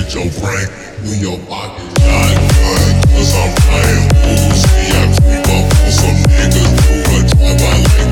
get your brain when your pocket shotgun. Cause I'm riding fools, see I creep up on some niggas who a drive by like